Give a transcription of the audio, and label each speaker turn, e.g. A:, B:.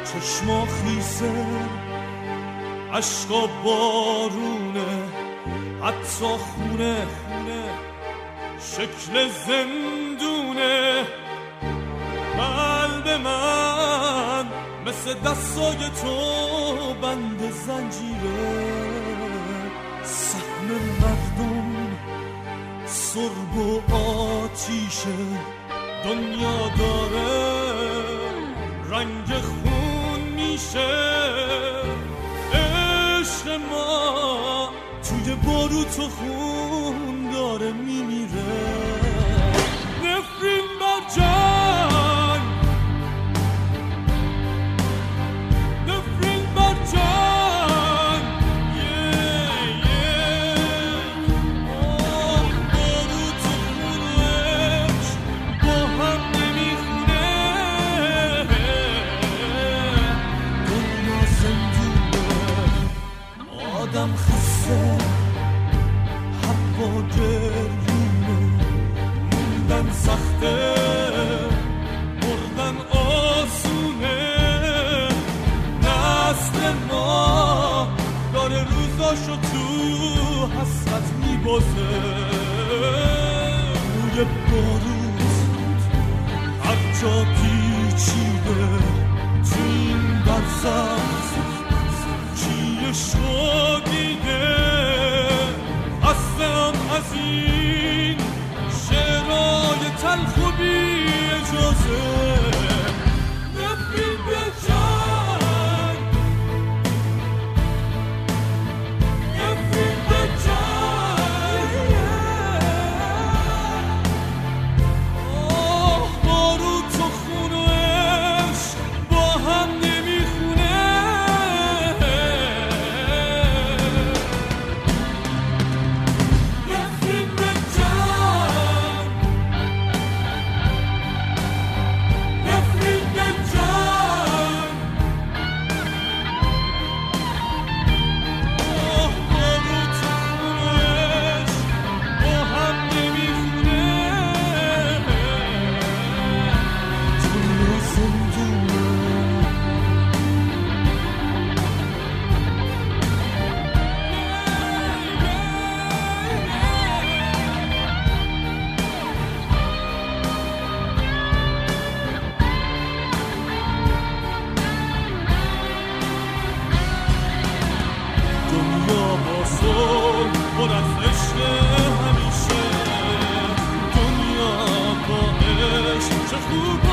A: چشما خیسه عشقا بارونه، حتی خونه شکل زندونه. قلب من مثل دستای تو بند زنجیره، سهم مردم سرب و آتیشه. دنیا داره رنگ خون میشه، عشق ما توی باروت و خون داره میمیره. نفرین بر جنگ، نفرین بر جنگ، باروت و خونش با هم نمیخونه. دنیا زندونه، آدم خسته، هوا گریونه. موندن سخته، مردن آسونه. نسل ما داره روزاشو تو حسرت میبازه. روی باروت هر جا پیچیده، تو این برزخ چیه شدیده. هستم از این شعرهای تلخ و بی اجازه. نفرین به جنگ، نفرین به جنگ. باروت و خونش با هم نمیخونه. نفرین به جنگ، نفرین به جنگ. باروت و خونش با هم نمیخونه. دنیا زندونه، دنیا با صلح پر از عشق همیشه. دنیا با عشق چه خوب